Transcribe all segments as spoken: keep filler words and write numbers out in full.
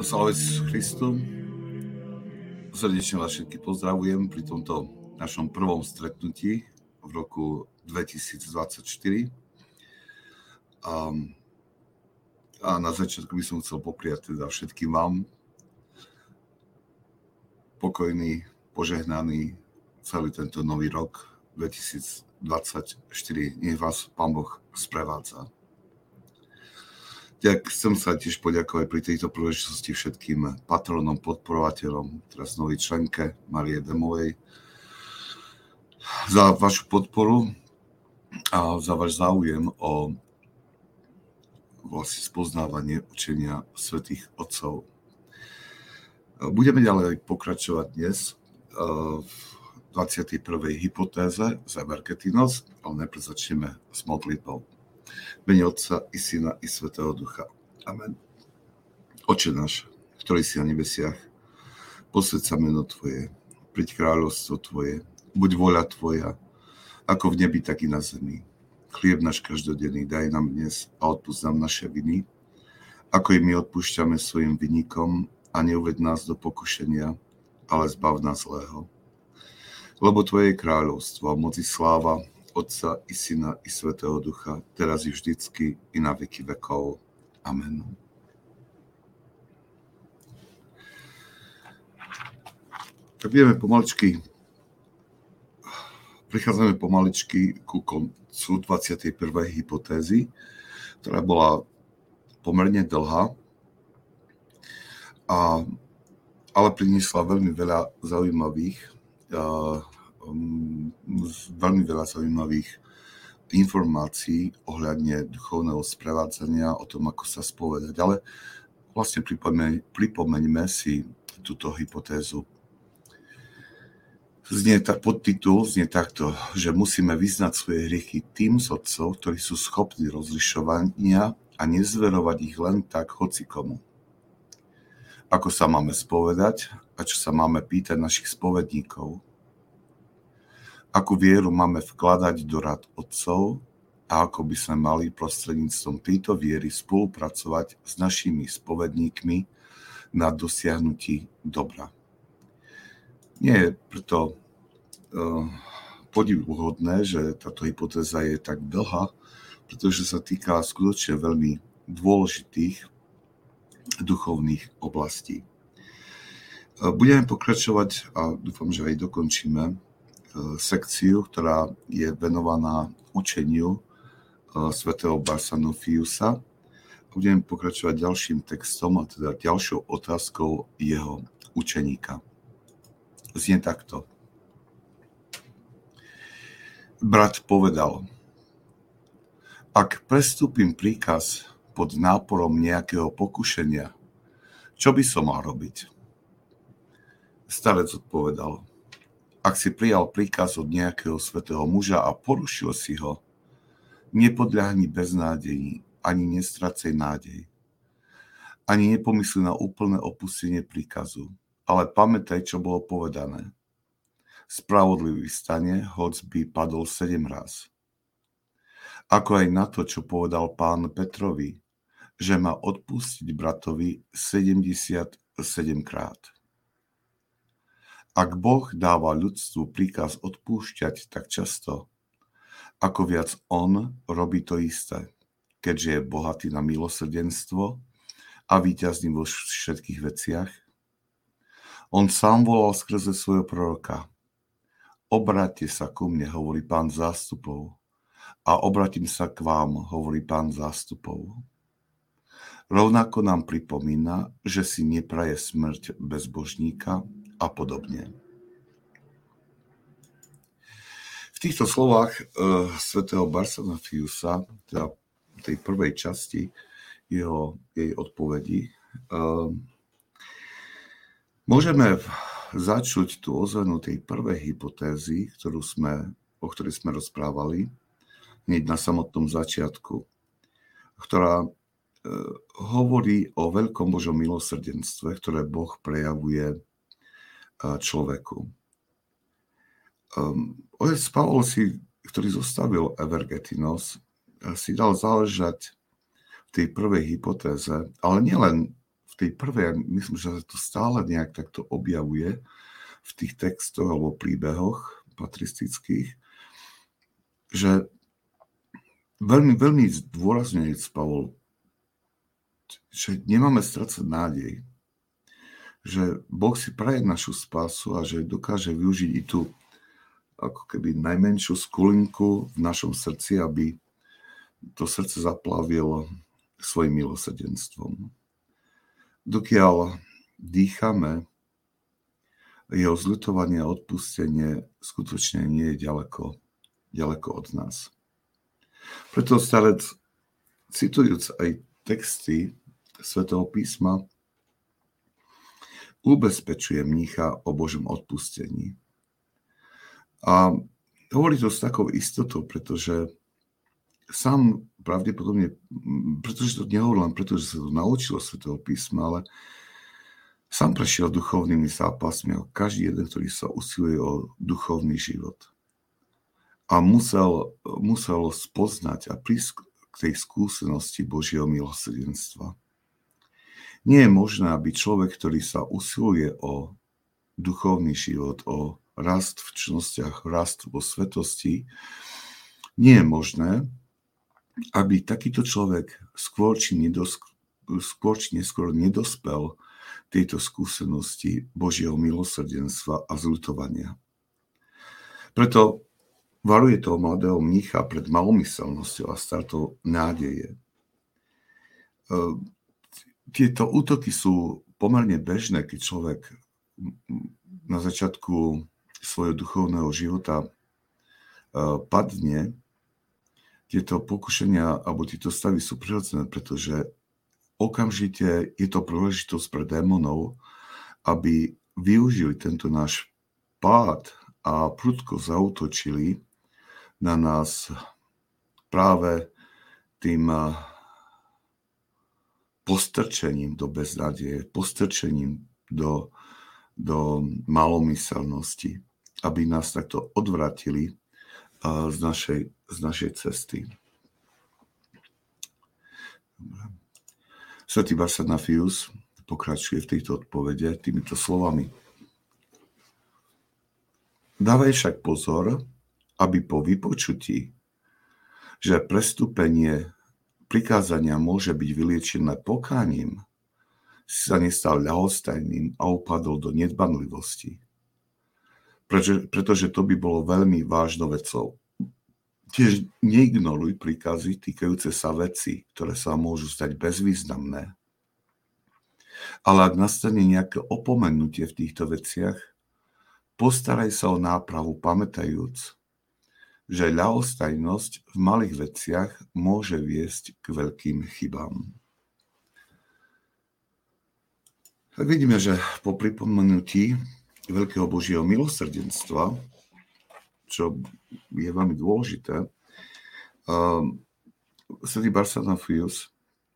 Sláva Isusu Christu. Srdečne vás všetky pozdravujem pri tomto našom prvom stretnutí v roku dvetisícdvadsaťštyri. A, a na začiatku by som chcel popriať teda všetkým vám pokojný, požehnaný celý tento nový rok dvetisícdvadsaťštyri. Nech vás Pán Boh sprevádza. Tak chcem sa tiež poďakovať pri tejto príležitosti všetkým patronom, podporovateľom, teraz novej členke Marie Demovej, za vašu podporu a za váš záujem o vlastne spoznávanie učenia svätých otcov. Budeme ďalej pokračovať dnes v dvadsiatej prvej hypotéze z Evergetinos, ale najprv začneme s modlitbou. V mene Otca i Syna i Svätého Ducha. Amen. Oče náš, ktorý si na nebesiach, posväť sa meno Tvoje, príď kráľovstvo Tvoje, buď vôľa Tvoja, ako v nebi, tak i na zemi. Chlieb náš každodenný daj nám dnes a odpusť nám naše viny, ako i my odpúšťame svojim vinníkom, a neuveď nás do pokušenia, ale zbav nás zlého. Lebo Tvoje je kráľovstvo a moc i sláva Otca i Syna i Svätého Ducha, teraz i vždycky i na veky vekov. Amen. Tak vieme pomaličky, prichádzame pomaličky ku koncu dvadsiatej prvej hypotézy, ktorá bola pomerne dlhá, a, ale priniesla veľmi veľa zaujímavých a, um, veľmi veľa zaujímavých informácií ohľadne duchovného sprevádzania, o tom, ako sa spovedať. Ale vlastne pripomeň, pripomeňme si túto hypotézu. Znie tak, podtitul znie takto, že musíme vyznať svoje hriechy tým z otcov, ktorí sú schopní rozlišovania a nezverovať ich len tak hocikomu. Ako sa máme spovedať a čo sa máme pýtať našich spovedníkov. Akú vieru máme vkladať do rád otcov a ako by sme mali prostredníctvom tejto viery spolupracovať s našimi spovedníkmi na dosiahnutí dobra. Nie je preto uh, podivuhodné, že táto hypotéza je tak dlhá, pretože sa týka skutočne veľmi dôležitých duchovných oblastí. Budeme pokračovať a dúfam, že aj dokončíme sekciu, ktorá je venovaná učeniu svätého Barsanofiusa. Budeme pokračovať ďalším textom, a teda ďalšou otázkou jeho učeníka. Znie takto. Brat povedal: Ak prestúpim príkaz pod náporom nejakého pokušenia, čo by som mal robiť? Starec odpovedal: Ak si prijal príkaz od nejakého svätého muža a porušil si ho, nepodľahni beznádeji, ani nestracej nádej. Ani nepomysli na úplné opustenie príkazu, ale pamätaj, čo bolo povedané. Spravodlivý stane, hoc by padol sedem raz. Ako aj na to, čo povedal Pán Petrovi, že má odpustiť bratovi sedemdesiatsedem krát. Ak Boh dáva ľudstvu príkaz odpúšťať tak často, ako viac on robí to isté, keďže je bohatý na milosrdenstvo a víťazný vo všetkých veciach. On sám volal skrze svojho proroka: Obráťte sa ku mne, hovorí Pán zástupov, a obratím sa k vám, hovorí Pán zástupov. Rovnako nám pripomína, že si nepraje smrť bezbožníka a podobne. V týchto slovách uh, svätého Barsanofiusa, teda tej prvej časti jeho, jej odpovedi, uh, môžeme začuť tú ozvenu tej prvej hypotézy, ktorú sme, o ktorej sme rozprávali hneď na samotnom začiatku, ktorá hovorí o veľkom Božom milosrdenstve, ktoré Boh prejavuje človeku. Otec Pavol, si, ktorý zostavil Evergetinos, si dal záležať v tej prvej hypotéze, ale nielen v tej prvej, myslím, že sa to stále nejak takto objavuje v tých textoch alebo príbehoch patristických, že veľmi, veľmi zdôrazňuje Pavol, že nemáme strácať nádej, že Boh si praje našu spásu a že dokáže využiť i tú ako keby najmenšiu skulinku v našom srdci, aby to srdce zaplavilo svojim milosrdenstvom. Dokiaľ dýchame, jeho zľutovanie a odpustenie skutočne nie je ďaleko, ďaleko od nás. Preto starec, citujúc aj texty Svätého písma, ubezpečuje mnícha o Božom odpustení. A hovorí to s takou istotou, pretože sám pravdepodobne, pretože to nehovoril len preto, že sa to naučilo Svätého písma, ale sám prešiel duchovnými zápasmi, ako každý jeden, ktorý sa usiluje o duchovný život. A musel, musel spoznať a prísť k tej skúsenosti Božieho milosrdenstva. Nie je možné, aby človek, ktorý sa usiluje o duchovný život, o rast v čnostiach, rast vo svetosti, nie je možné, aby takýto človek skôr či, nedos, skôr či neskôr nedospel tejto skúsenosti Božieho milosrdenstva a zľutovania. Preto varuje toho mladého mnícha pred malomyselnosťou a stratou nádeje. Tieto útoky sú pomerne bežné, keď človek na začiatku svojho duchovného života padne. Tieto pokušenia alebo tieto stavy sú prirodzené, pretože okamžite je to príležitosť pre démonov, aby využili tento náš pád a prudko zaútočili na nás práve tým postrčením do beznádeje, postrčením do, do malomyselnosti, aby nás takto odvratili z našej, z našej cesty. Svätý Barsanaphius pokračuje v tejto odpovede týmito slovami. Dávaj však pozor, aby po vypočutí, že prestúpenie prikázania môže byť vyliečené pokáním, si sa nestal ľahostajným a upadol do nedbanlivosti. Pretože, pretože to by bolo veľmi vážnou vecou. Tiež neignoruj príkazy týkajúce sa veci, ktoré sa môžu stať bezvýznamné. Ale ak nastane nejaké opomenutie v týchto veciach, postaraj sa o nápravu, pamätajúc, že ľahostajnosť v malých veciach môže viesť k veľkým chybám. Tak vidíme, že po pripomenutí veľkého Božieho milosrdenstva, čo je veľmi dôležité, uh, svätý Barsanaphius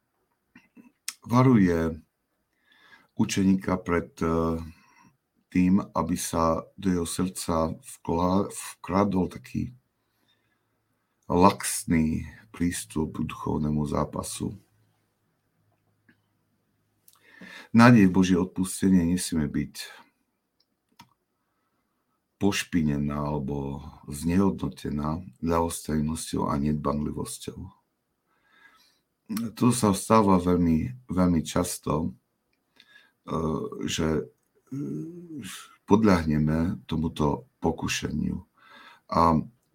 varuje učeníka pred uh, tým, aby sa do jeho srdca vkradol taký laxný prístup k duchovnému zápasu. Nádej v Božie odpustenie nesmie byť pošpinená alebo znehodnotená ľahostajnosťou a nedbanlivosťou. To sa stáva veľmi, veľmi často, že podľahneme tomuto pokušeniu a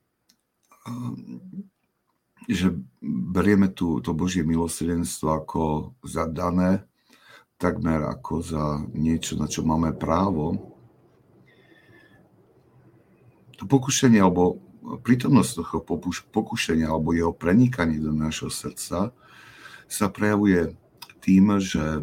že berieme tu, to Božie milosrdenstvo ako zadané, takmer ako za niečo, na čo máme právo. To pokušenie alebo prítomnosť toho pokušenia alebo jeho prenikanie do nášho srdca sa prejavuje tým, že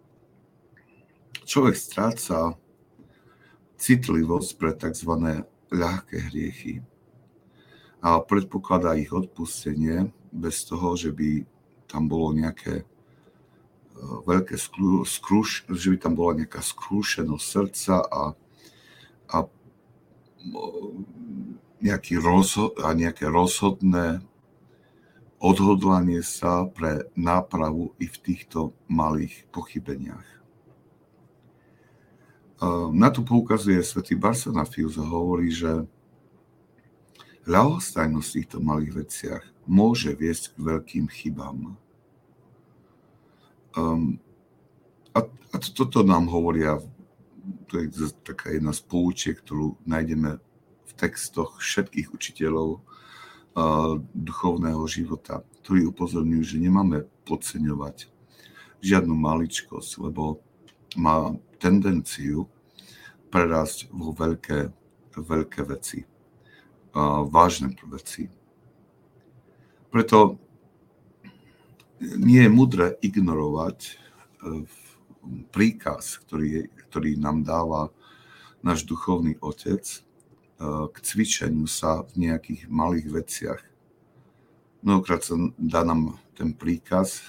človek stráca citlivosť pre tzv. Ľahké hriechy a predpokladá ich odpustenie bez toho, že by tam bolo nejaké veľké skrúš, že by tam bola nejaká skrúšenosť srdca a, a Nejaký rozhod, a nejaké rozhodné odhodlanie sa pre nápravu i v týchto malých pochybeniach. Na to poukazuje svätý Barsanaphius a hovorí, že ľahostajnosť v týchto malých veciach môže viesť k veľkým chybám. Um, a, a toto nám hovoria, to je taká jedna z poučiek, ktorú nájdeme v textoch všetkých učiteľov uh, duchovného života, ktorí upozorňujú, že nemáme podceňovať žiadnu maličkosť, lebo má tendenciu prerásť vo veľké, veľké veci, uh, vážne veci. Preto nie je mudré ignorovať príkaz, ktorý, ktorý nám dáva náš duchovný otec k cvičeniu sa v nejakých malých veciach. Mnohokrát sa dá nám ten príkaz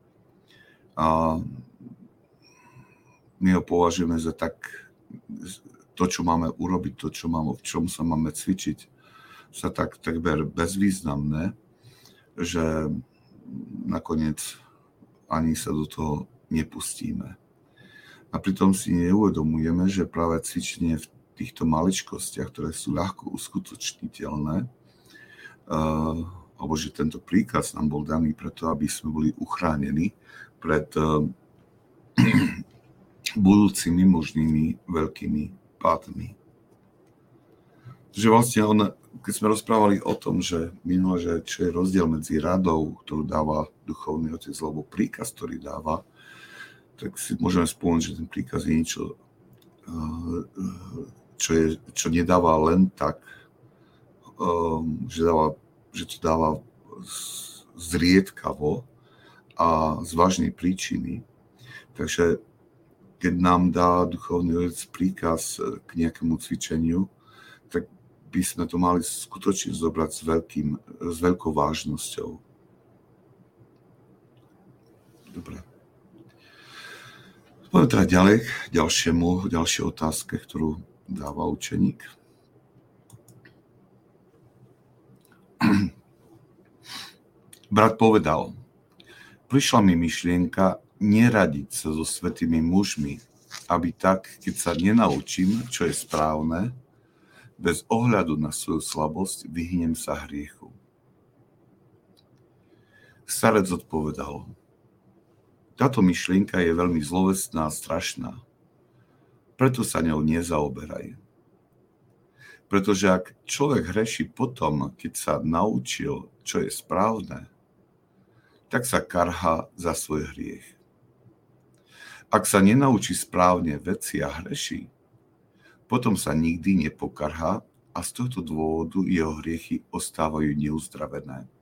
a my ho považujeme za tak, to, čo máme urobiť, to, čo máme, v čom sa máme cvičiť, sa tak takmer bezvýznamné, že nakoniec ani sa do toho nepustíme. A pritom si neuvedomujeme, že práve cvičenie v týchto maličkostiach, ktoré sú ľahko uskutočniteľné, uh, alebo že tento príkaz nám bol daný preto, aby sme boli uchránení pred uh, budúcimi možnými veľkými pádmi. Že vlastne on, keď sme rozprávali o tom, že minule, že čo je rozdiel medzi radou, ktorú dáva duchovný otec, alebo príkaz, ktorý dáva, tak si môžeme spomenúť, že ten príkaz je niečo, čo, je, čo nedáva len tak, že, dáva, že to dáva zriedkavo a z vážnej príčiny. Takže keď nám dá duchovný otec príkaz k nejakému cvičeniu, tak by sme to mali skutočne zobrať s, veľkým, s veľkou vážnosťou. Dobre. Poďme teda ďalej k ďalšiemu, ďalšej otázke, ktorú dáva učeník. Brat povedal, prišla mi myšlienka neradiť sa so svätými mužmi, aby tak, keď sa nenaučím, čo je správne, bez ohľadu na svoju slabosť vyhnem sa hriechu. Starec odpovedal, táto myšlienka je veľmi zlovestná a strašná, preto sa ňou nezaoberaj. Pretože ak človek hreší potom, keď sa naučil, čo je správne, tak sa karhá za svoj hriech. Ak sa nenaučí správne veci a hreší, potom sa nikdy nepokarhá a z tohto dôvodu jeho hriechy ostávajú neuzdravené.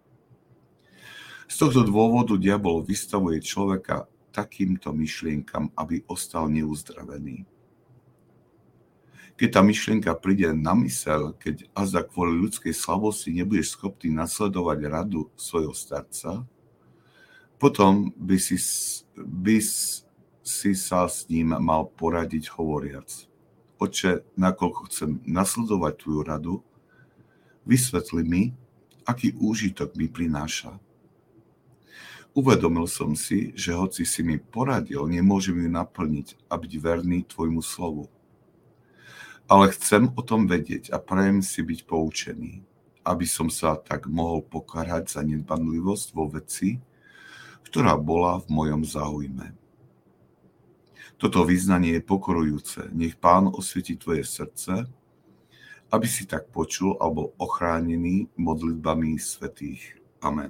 Z tohto dôvodu diabol vystavuje človeka takýmto myšlienkam, aby ostal neuzdravený. Keď tá myšlienka príde na myseľ, keď azda kvôli ľudskej slabosti nebudeš schopný nasledovať radu svojho starca, potom by si, by si sa s ním mal poradiť hovoriac. Oče, nakoľko chcem nasledovať tvoju radu, vysvetli mi, aký úžitok mi prináša. Uvedomil som si, že hoci si mi poradil, nemôžem ju naplniť a byť verný tvojmu slovu. Ale chcem o tom vedieť a prajem si byť poučený, aby som sa tak mohol pokarhať za nedbanlivosť vo veci, ktorá bola v mojom záujme. Toto vyznanie je pokorujúce. Nech Pán osvietí tvoje srdce, aby si tak počul a bol ochránený modlitbami svätých. Amen.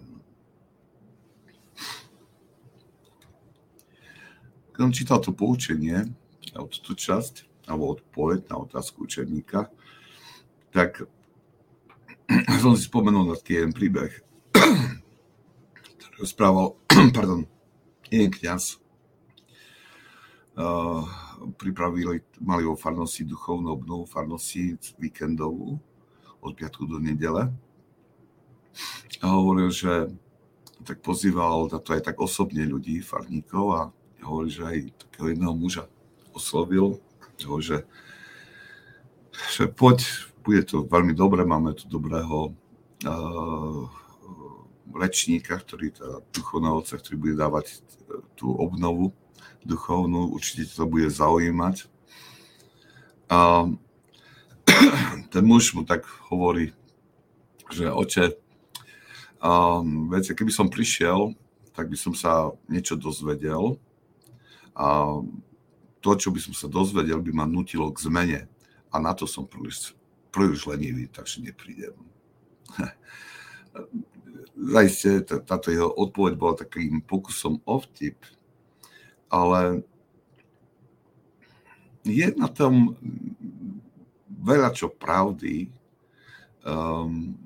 Keď som čítal to poučenie, alebo túto časť, alebo odpoveď na otázku učeníka, tak som si spomenul na taký jeden príbeh, ktorý rozprával, pardon, jeden kňaz. Uh, pripravili, mali vo farnosti duchovnú obnovu farnosti víkendovú od piatku do nedele a hovoril, že tak pozýval na to aj tak osobne ľudí, farníkov a hovoril, že aj takého jedného muža oslovil, hovoril, že, že poď, bude to veľmi dobre, máme tu dobrého uh, rečníka, ktorý teda duchovného otca, ktorý bude dávať tú obnovu duchovnú, určite to bude zaujímať. A ten muž mu tak hovorí, že oče, um, viete, keby som prišiel, tak by som sa niečo dozvedel a to, čo by som sa dozvedel, by ma nutilo k zmene a na to som príliš, príliš lenivý, takže neprídem. Zajistie, táto jeho odpoveď bola takým pokusom o vtip, ale je na tom veľa čo pravdy. Um,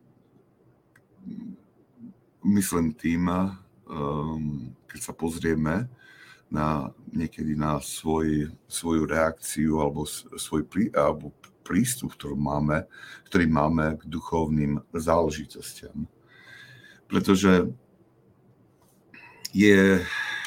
myslím tým, um, keď sa pozrieme na, niekedy na svoj, svoju reakciu alebo svoj prí, alebo prístup, ktorý máme, ktorý máme k duchovným záležitostiam. Pretože je,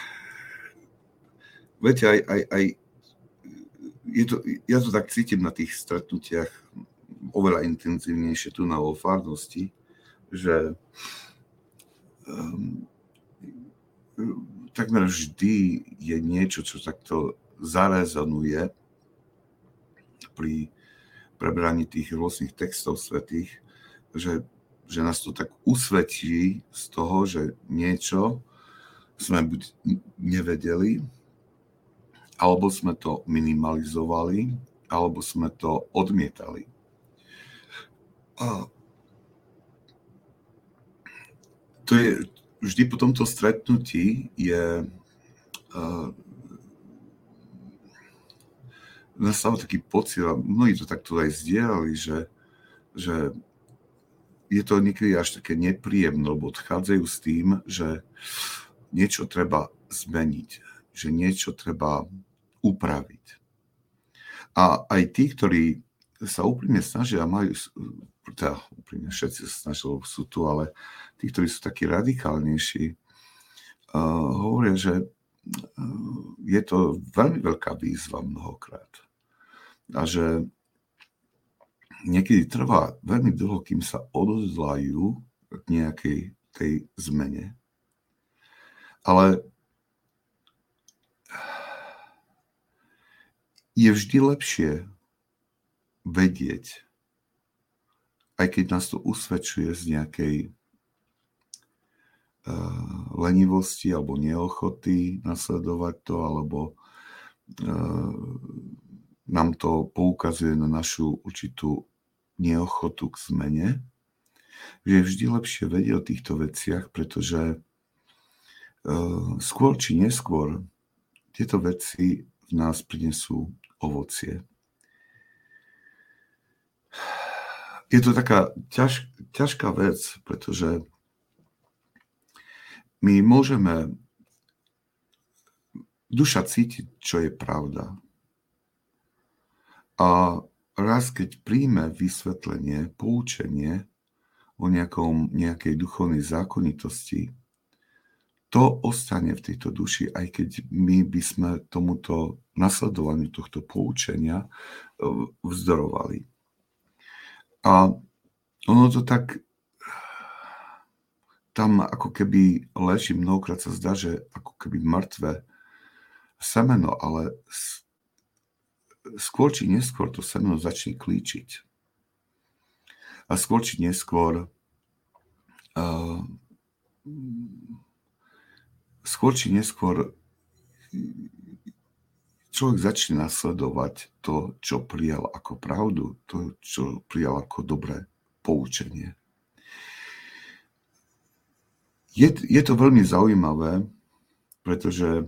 viete, aj, aj, aj je to, ja to tak cítim na tých stretnutiach oveľa intenzívnejšie tu na vo farnosti, že um, takmer vždy je niečo, čo takto zarezonuje pri prebraní tých rôznych textov svätých, že, že nás to tak usvedčí z toho, že niečo sme buď nevedeli, alebo sme to minimalizovali, alebo sme to odmietali. A to je vždy po tomto stretnutí je uh, nastáva taký pocit, a mnohí to takto aj zdieľali, že, že je to niekedy až také nepríjemné, lebo odchádzajú s tým, že niečo treba zmeniť, že niečo treba upraviť. A aj tí, ktorí sa úprimne snažia, majú, teda úprimne všetci sa snažia, sú tu, ale tí, ktorí sú takí radikálnejší, uh, hovoria, že uh, je to veľmi veľká výzva mnohokrát. A že niekedy trvá veľmi dlho, kým sa odhodlajú k nejakej tej zmene. Ale je vždy lepšie vedieť, aj keď nás to usvedčuje z nejakej uh, lenivosti alebo neochoty nasledovať to, alebo uh, nám to poukazuje na našu určitú neochotu k zmene, že je vždy lepšie vedieť o týchto veciach, pretože uh, skôr či neskôr tieto veci v nás prinesú ovocie. Je to taká ťaž, ťažká vec, pretože my môžeme duša cítiť, čo je pravda. A raz, keď príjme vysvetlenie, poučenie o nejakom, nejakej duchovnej zákonitosti, to ostane v tejto duši, aj keď my by sme tomuto nasledovaniu tohto poučenia vzdorovali. A ono to tak tam ako keby leží, mnohokrát sa zdá, že ako keby mŕtve semeno, ale skôr či neskôr to semeno začne klíčiť. A skôr či neskôr uh, skôr či neskôr človek začne nasledovať to, čo prijal ako pravdu, to, čo prijal ako dobré poučenie. Je, je to veľmi zaujímavé, pretože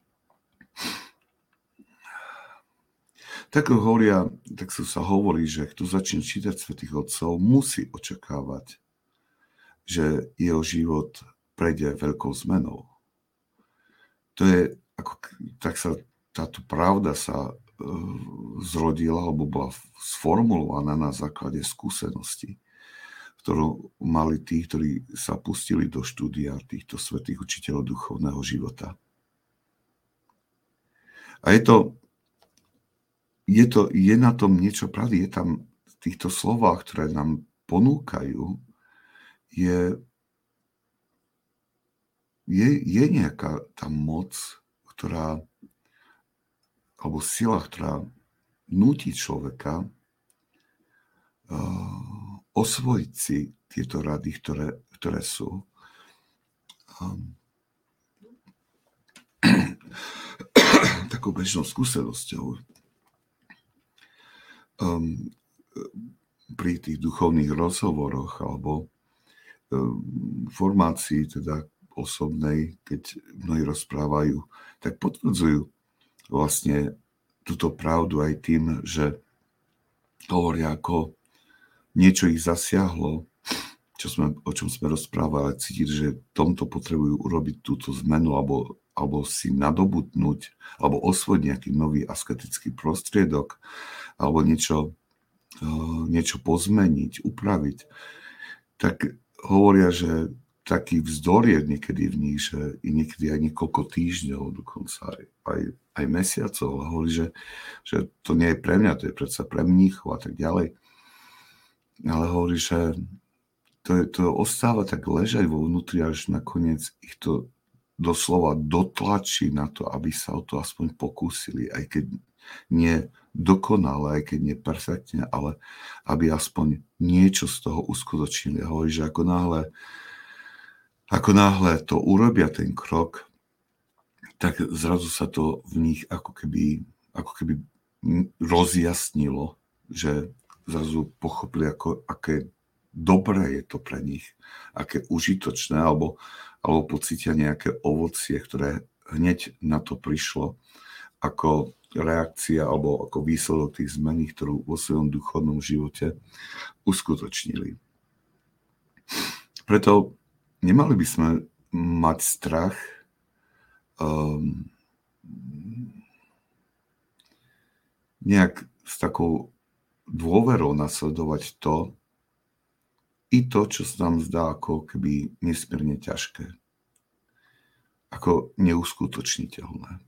tak hovoria, tak sa hovorí, že kto začne čítať svätých otcov, musí očakávať, že jeho život prejde veľkou zmenou. To je, ako, tak sa táto pravda sa uh, zrodila, alebo bola sformulovaná na základe skúsenosti, ktorú mali tí, ktorí sa pustili do štúdia týchto svätých učiteľov duchovného života. A je to, je to, je na tom niečo pravdy, je tam v týchto slovách, ktoré nám ponúkajú, je je, je nejaká tá moc, ktorá, alebo sila, ktorá núti človeka uh, osvojiť si tieto rady, ktoré, ktoré sú. Um, takou bežnou skúsenosťou um, pri tých duchovných rozhovoroch alebo um, formácii teda osobnej, keď mnohí rozprávajú, tak potvrdzujú vlastne túto pravdu aj tým, že hovoria, ako niečo ich zasiahlo, čo sme, o čom sme rozprávali, cítiť, že tomto potrebujú urobiť túto zmenu alebo, alebo si nadobudnúť alebo osvojiť nejaký nový asketický prostriedok alebo niečo, niečo pozmeniť, upraviť, tak hovoria, že taký vzdor je niekedy v nich, že i niekedy aj niekoľko týždňov, dokonca aj, aj, aj mesiacov. A hovorí, že, že to nie je pre mňa, to je predsa pre mníchov a tak ďalej. Ale hovorí, že to, je, to ostáva tak ležať vo vnútri, až nakoniec ich to doslova dotlačí na to, aby sa o to aspoň pokúsili, aj keď nie dokonale, aj keď nie perfektne, ale aby aspoň niečo z toho uskutočnili. A hovorí, že ako náhle Ako náhle to urobia ten krok, tak zrazu sa to v nich ako keby, ako keby rozjasnilo, že zrazu pochopili, ako, aké dobré je to pre nich, aké užitočné, alebo, alebo pocítia nejaké ovocie, ktoré hneď na to prišlo ako reakcia alebo ako výsledok tých zmeny, ktorú vo svojom duchovnom živote uskutočnili. Preto nemali by sme mať strach um, nejak s takou dôverou nasledovať to, i to, čo sa nám zdá ako keby nesmierne ťažké, ako neuskutočniteľné.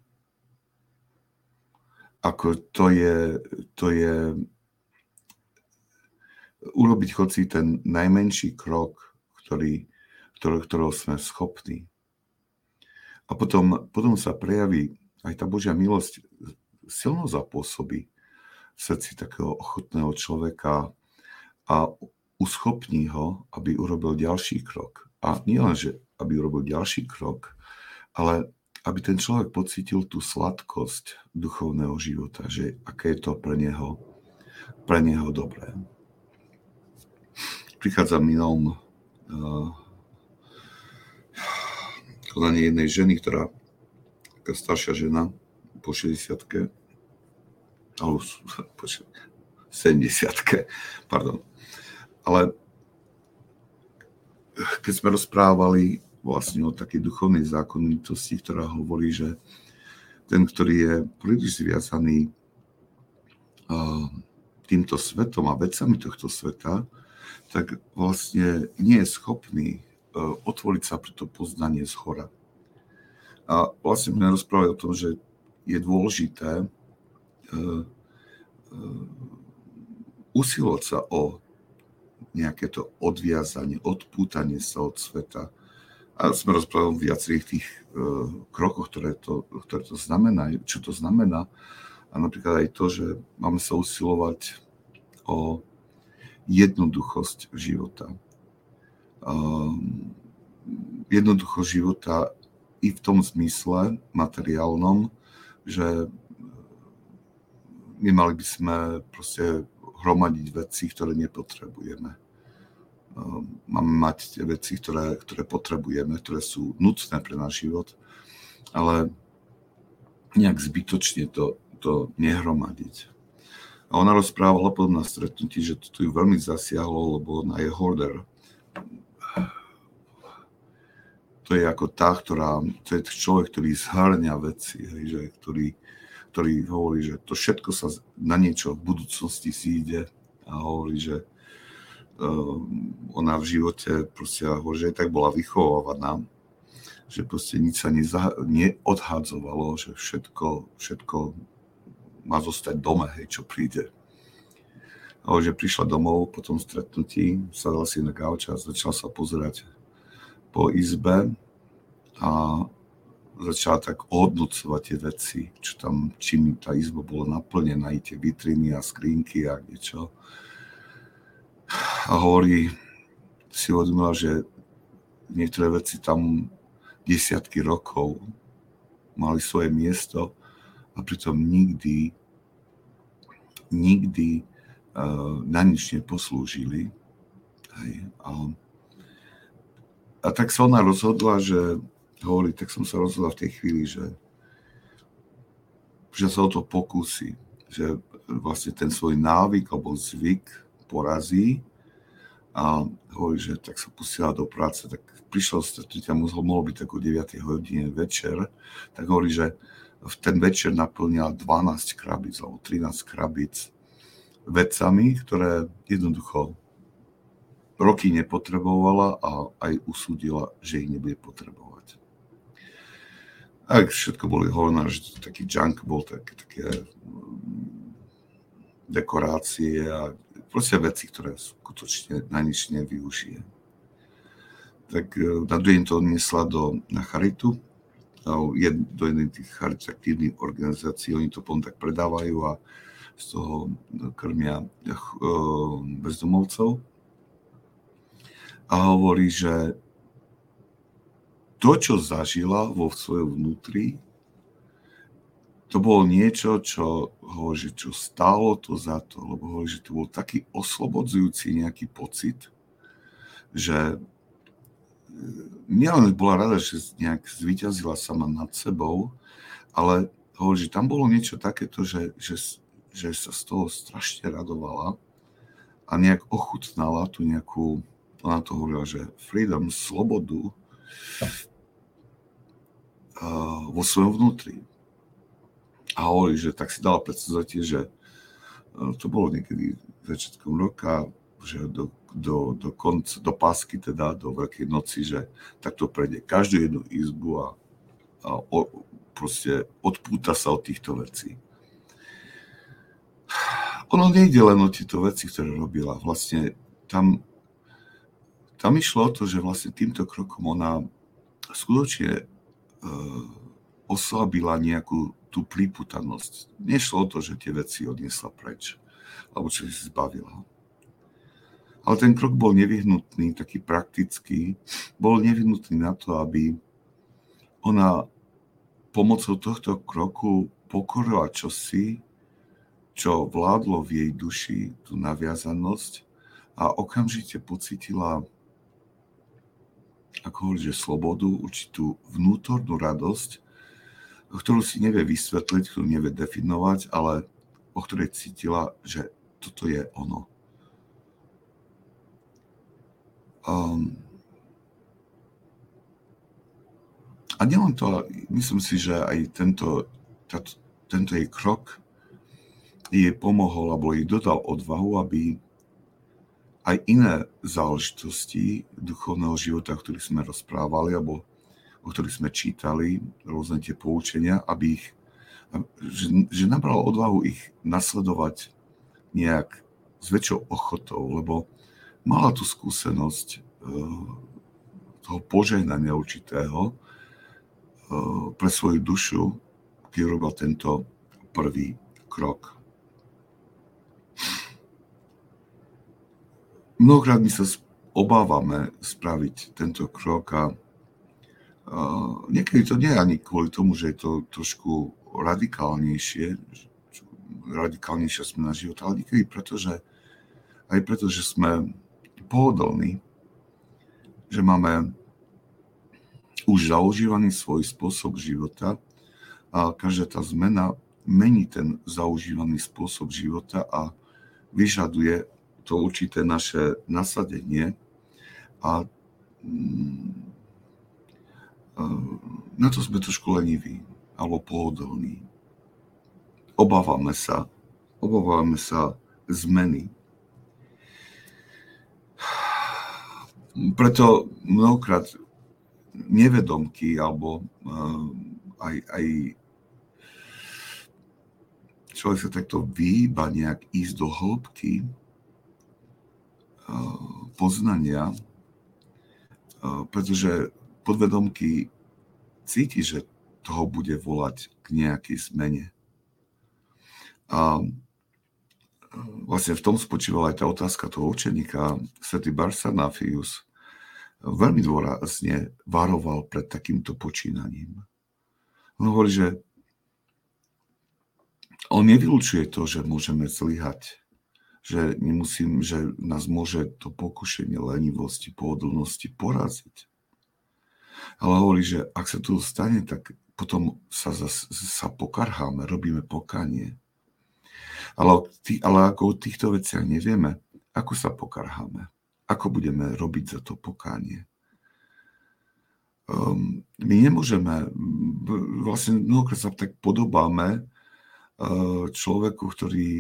Ako to je, to je urobiť hoci ten najmenší krok, ktorý ktorého sme schopní. A potom, potom sa prejaví aj tá Božia milosť silno zapôsobí v srdci takého ochotného človeka a uschopní ho, aby urobil ďalší krok. A nie len, že aby urobil ďalší krok, ale aby ten človek pocítil tú sladkosť duchovného života, že aké je to pre neho, pre neho dobré. Prichádza minom uh, konanie jednej ženy, ktorá taká staršia žena po šesťdesiatke alebo po sedemdesiatke, pardon. Ale keď sme rozprávali vlastne o takej duchovnej zákonitosti, ktorá hovorí, že ten, ktorý je príliš zviazaný uh, týmto svetom a vecami tohto sveta, tak vlastne nie je schopný otvoriť sa pre to poznanie zhora. A vlastne sme rozprávali o tom, že je dôležité uh, uh, usilovať sa o nejaké to odviazanie, odpútanie sa od sveta. A sme rozprávali o viacerých tých uh, krokoch, ktoré to, ktoré to znamená, čo to znamená. A napríklad aj to, že máme sa usilovať o jednoduchosť života. Um, jednoducho života i v tom zmysle materiálnom, že nemali by sme proste hromadiť veci, ktoré nepotrebujeme. Um, máme mať tie veci, ktoré, ktoré potrebujeme, ktoré sú nutné pre náš život, ale nejak zbytočne to, to nehromadiť. A ona rozprávala potom na stretnutí, že to ju veľmi zasiahlo, lebo ona je hoarder. To je ako tá, ktorá, to je človek, ktorý zhrňa veci, hej, že, ktorý, ktorý hovorí, že to všetko sa na niečo v budúcnosti síde a hovorí, že uh, ona v živote proste hovorí, že aj tak bola vychovávaná, že proste nič sa neza, neodhadzovalo, že všetko, všetko má zostať doma, hej, čo príde. A že prišla domov po tom stretnutí, sadala si na gauč a začala sa pozerať po izbe a začala tak ohodnocovať tie veci, čo tam, čím tá izba bola naplnená, i tie vitriny a skrinky a niečo. A hovorí, si uvedomila, že niektoré veci tam desiatky rokov mali svoje miesto a pritom nikdy, nikdy uh, na nič neposlúžili. Hej. A, a tak sa ona rozhodla, že hovorí, tak som sa rozhodla v tej chvíli, že, že sa o to pokúsi, že vlastne ten svoj návyk alebo zvyk porazí a hovorí, že tak sa pustila do práce, tak prišlo stretnutia, mohlo byť tak o deviatej hodine večer, tak hovorí, že v ten večer naplnila dvanásť krabíc alebo trinásť krabíc vecami, ktoré jednoducho roky nepotrebovala a aj usúdila, že ich nebude potrebovať. A všetko boli hovorné, že to taký junk bol, také, také dekorácie a proste veci, ktoré skutočne na nič nevyužije. Tak na druhý deň to odniesla do, na charitu, jed, do jednej tých charitatívnych organizácií, oni to potom tak predávajú a z toho krmia bezdomovcov. A hovorí, že to, čo zažila vo svojom vnútri, to bolo niečo, čo hovorí, že čo stálo to za to, lebo hovorí, že to bol taký oslobodzujúci nejaký pocit, že nielen bola rada, že nejak zvíťazila sama nad sebou, ale hovorí, že tam bolo niečo takéto, že, že, že sa z toho strašne radovala a nejak ochutnala tú nejakú, ona to hovorila, že freedom, slobodu, vo svojom vnútri. A hovorí, že tak si dala predstavzatie, že to bolo niekedy začiatkom roka, že do, do, do konca, do pásky, teda do Veľkej noci, že takto prejde každú jednu izbu a, a o, proste odpúta sa od týchto vecí. Ono nejde len o tieto veci, ktoré robila. Vlastne tam, tam išlo o to, že vlastne týmto krokom ona skutočne oslabila nejakú tú priputanosť. Nešlo o to, že tie veci odniesla preč, alebo čo si zbavila. Ale ten krok bol nevyhnutný, taký praktický, bol nevyhnutný na to, aby ona pomocou tohto kroku pokorila čosi, čo vládlo v jej duši, tú naviazanosť a okamžite pocítila, ako hovorí, že slobodu, určitú vnútornú radosť, ktorú si nevie vysvetliť, ktorú nevie definovať, ale o ktorej cítila, že toto je ono. Um, a nielen to, myslím si, že aj tento, tato, tento jej krok jej pomohol, alebo jej dodal odvahu, aby aj iné záležitosti duchovného života, o ktorých sme rozprávali, alebo o ktorých sme čítali, rôzne tie poučenia, aby ich, že, že nabral odvahu ich nasledovať nejak s väčšou ochotou, lebo mala tú skúsenosť toho požehnania určitého pre svoju dušu, keď robil tento prvý krok. Mnohokrát my sa obávame spraviť tento krok a niekedy to nie je ani kvôli tomu, že je to trošku radikálnejšie, radikálnejšia smena života, ale niekedy preto, že aj preto, že sme pohodlní, že máme už zaužívaný svoj spôsob života a každá tá zmena mení ten zaužívaný spôsob života a vyžaduje to určité naše nasadenie a na to sme trošku leniví alebo pohodlní. Obávame sa, obávame sa zmeny. Preto mnohokrát nevedomky alebo aj, aj človek sa takto vyhýba nejak ísť do hĺbky poznania, pretože podvedomky cíti, že toho bude volať k nejakej zmene. A vlastne v tom spočívala aj tá otázka toho učeníka. Svätý Barsanáfius veľmi dôrazne varoval pred takýmto počínaním. On hovorí, že on nevylučuje to, že môžeme zlyhať, že, nemusím, že nás môže to pokušenie lenivosti, pohodlnosti poraziť. Ale hovorí, že ak sa to stane, tak potom sa, zas, sa pokarháme, robíme pokánie. Ale, ale ako o týchto veciach nevieme, ako sa pokarháme, ako budeme robiť za to pokánie. Um, my nemôžeme, vlastne mnohokrát sa tak podobáme uh, človeku, ktorý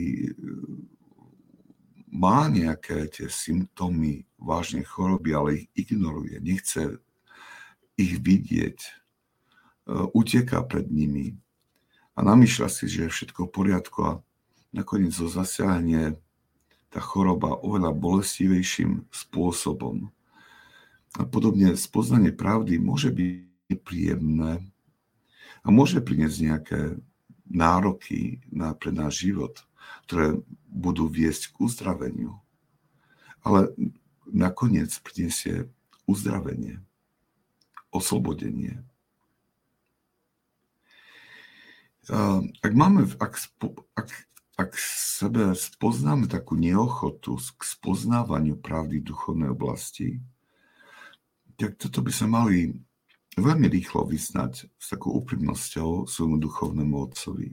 má nejaké tie symptómy vážnej choroby, ale ich ignoruje, nechce ich vidieť, uh, uteká pred nimi a namýšľa si, že je všetko v poriadku a nakoniec ho zasiahne tá choroba oveľa bolestivejším spôsobom. A podobne spoznanie pravdy môže byť príjemné a môže priniesť nejaké nároky na, pre náš život, ktoré budú viesť k uzdraveniu. Ale nakoniec priniesie uzdravenie, oslobodenie. Ak máme, ak, ak Ak sebe spoznáme takú neochotu k spoznávaniu pravdy v duchovnej oblasti, tak toto by sa mali veľmi rýchlo vyznať s takou úprimnosťou svojmu duchovnému otcovi.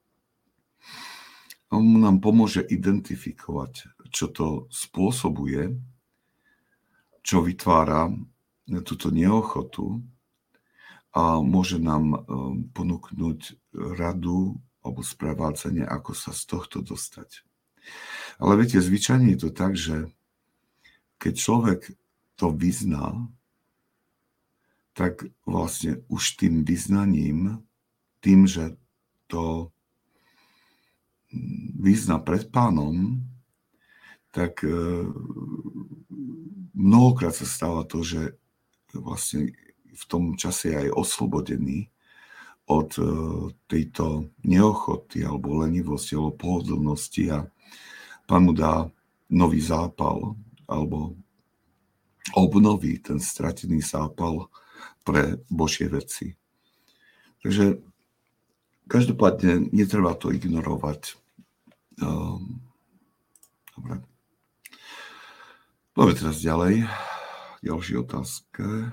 On nám pomôže identifikovať, čo to spôsobuje, čo vytvára túto neochotu a môže nám ponúknuť radu alebo sprevádzanie, ako sa z tohto dostať. Ale viete, zvyčajne je to tak, že keď človek to vyzná, tak vlastne už tým vyznaním, tým, že to vyzná pred Pánom, tak mnohokrát sa stáva to, že vlastne v tom čase je aj oslobodený od tejto neochoty alebo lenivosti alebo pohodlnosti a Pán mu dá nový zápal alebo obnoví ten stratený zápal pre Božie veci. Takže každopádne netreba to ignorovať. Dobre. Poďme teraz ďalej. Ďalšia otázka.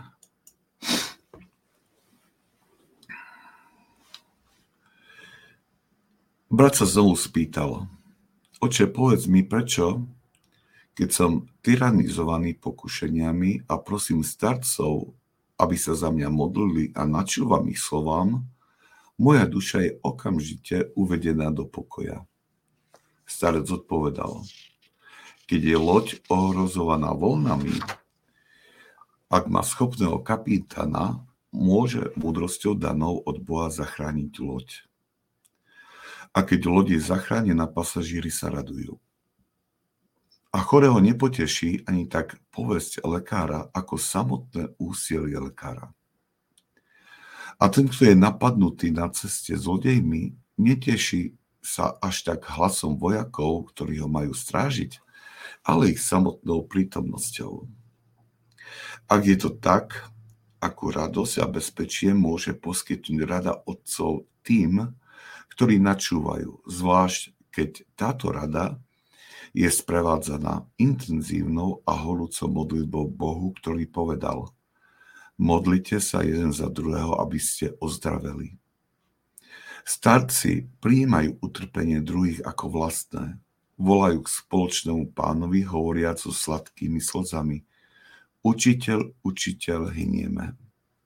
Brat sa znovu spýtal: Oče, povedz mi, prečo, keď som tyranizovaný pokušeniami a prosím starcov, aby sa za mňa modlili a načúvam ich slovám, moja duša je okamžite uvedená do pokoja. Starec odpovedal: Keď je loď ohrozovaná vlnami, ak má schopného kapitána, môže múdrosťou danou od Boha zachrániť loď. A keď loď je zachránená, pasažíri sa radujú. A chorého nepoteší ani tak povesť lekára, ako samotné úsilie lekára. A ten, kto je napadnutý na ceste zlodejmi, neteší sa až tak hlasom vojakov, ktorí ho majú strážiť, ale ich samotnou prítomnosťou. Ak je to tak, akú radosť a bezpečie môže poskytnúť rada otcov tým, ktorí načúvajú, zvlášť keď táto rada je sprevádzaná intenzívnou a horúcou modlitbou Bohu, ktorý povedal: Modlite sa jeden za druhého, aby ste ozdraveli. Starci prijímajú utrpenie druhých ako vlastné, volajú k spoločnému Pánovi, hovoriac so sladkými slzami: Učiteľ, učiteľ, hynieme.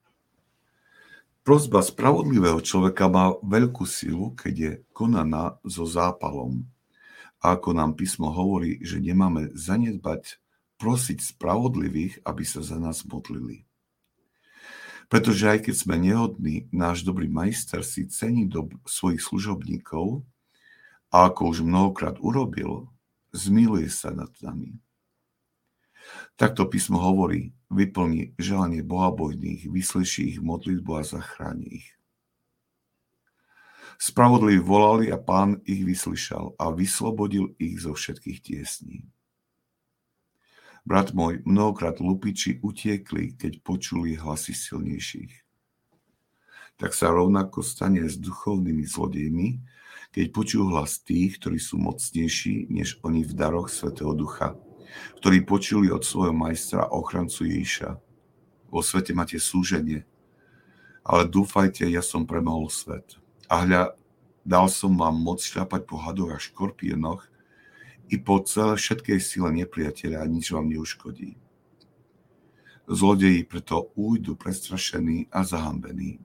Prosba spravodlivého človeka má veľkú silu, keď je konaná so zápalom. A ako nám písmo hovorí, že nemáme zanedbať prosiť spravodlivých, aby sa za nás modlili. Pretože aj keď sme nehodní, náš dobrý majster si cení do svojich služobníkov a ako už mnohokrát urobil, zmiluje sa nad nami. Takto písmo hovorí, vyplní želanie bohabojných, vyslíši ich modlitbu a zachráni ich. Spravodliví volali a Pán ich vyslyšal a vyslobodil ich zo všetkých tiesní. Brat môj, mnohokrát lupiči utiekli, keď počuli hlasy silnejších. Tak sa rovnako stane s duchovnými zlodejmi, keď počujú hlas tých, ktorí sú mocnejší než oni v daroch Svätého Ducha, ktorí počuli od svojho majstra ochrancu Ježiša. Vo svete máte súženie, ale dúfajte, ja som premohol svet. A hľa, dal som vám moc šľapať po hadoch a škorpiónoch i po celé všetkej sile nepriateľa a nič vám neuškodí. Zlodeji preto újdu prestrašení a zahambení.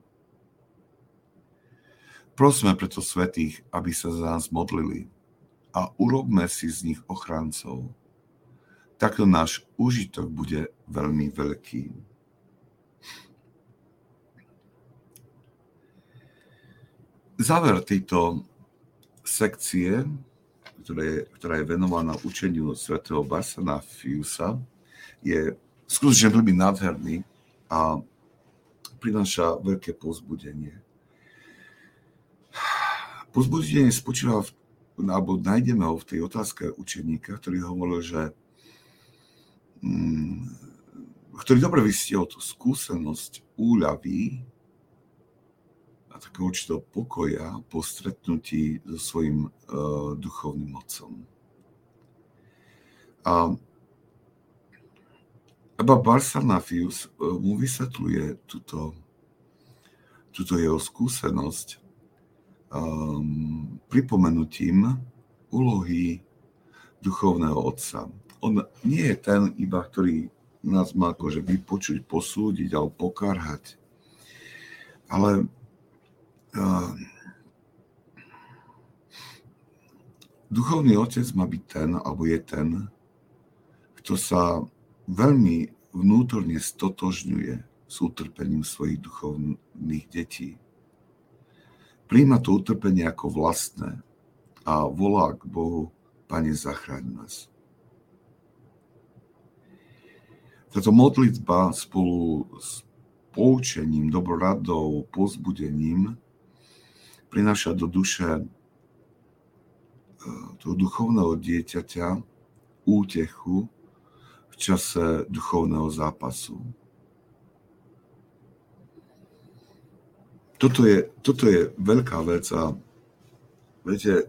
Prosme preto svätých, aby sa za nás modlili a urobme si z nich ochráncov. Takto náš úžitok bude veľmi veľký. Záver tejto sekcie, ktorá je, ktorá je venovaná učeniu svätého Barsanaphiusa, je skutočne veľmi nádherný a prináša veľké povzbudenie. Povzbudenie spočíva, v, alebo nájdeme ho v tej otázke učeníka, ktorý hovoril, že mm, ktorý dobre vystihol tú skúsenosť úľavy a takého určitého pokoja po stretnutí so svojím uh, duchovným otcom. A Abba Barsanaphius uh, mu vysvetľuje túto, túto jeho skúsenosť um, pripomenutím úlohy duchovného otca. On nie je ten iba, ktorý nás má akože vypočuť, posúdiť alebo pokarhať, ale Uh, duchovný otec má byť ten, alebo je ten, kto sa veľmi vnútorne stotožňuje s utrpením svojich duchovných detí. Prijíma to utrpenie ako vlastné a volá k Bohu, Pane, zachráň nás. Táto modlitba spolu s poučením, dobroradou, povzbudením prináša do duše toho duchovného dieťaťa útechu v čase duchovného zápasu. Toto je, toto je veľká vec a viete,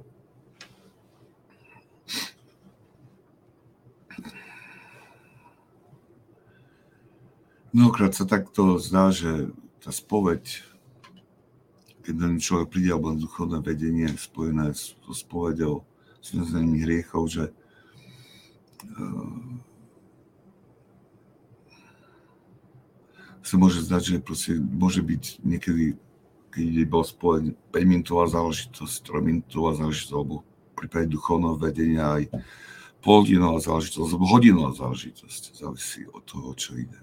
mnohokrát sa takto zdá, že tá spoveď, keď ten človek príde alebo na duchovné vedenie spojené so spoveďou smrteľných hriechov, že uh, sa môže zdať, že proste môže byť niekedy, keď ide iba o spoveď, päťminútová záležitosť, trojminútová záležitosť, alebo v prípade duchovného vedenia aj polhodinová záležitosť, alebo hodinová záležitosť, závisí od toho, čo ide.